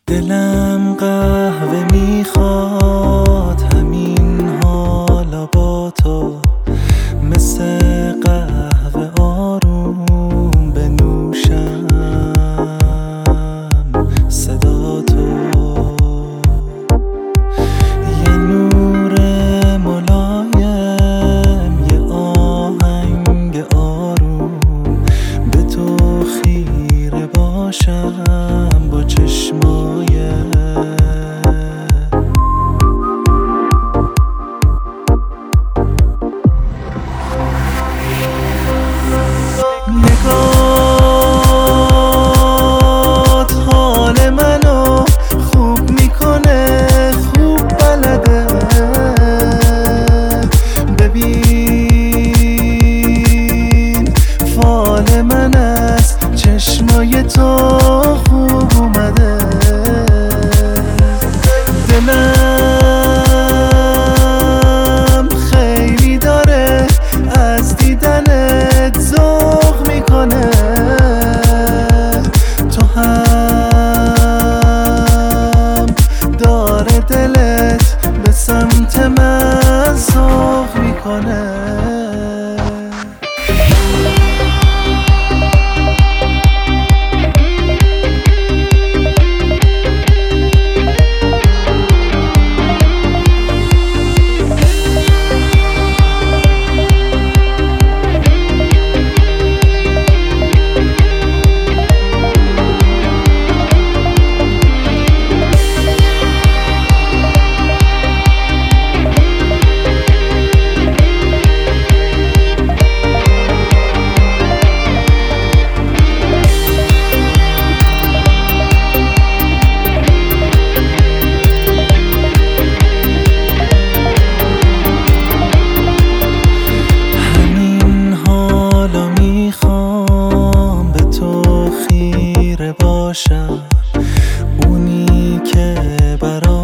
دلم قهوه میخواد، همین حالا با تو مثل قهوه آروم بنوشم صدا تو. یه نور ملایم، یه آهنگ آروم، به تو خیره باشم با چشمای نگات حال منو خوب میکنه، خوب بلده. ببین فال من از چشمای تو خوب اومده. دلم خیلی داره از دیدنت ذوق میکنه، تو هم داره دلت به سمت من ذوق میکنه. اونی که برای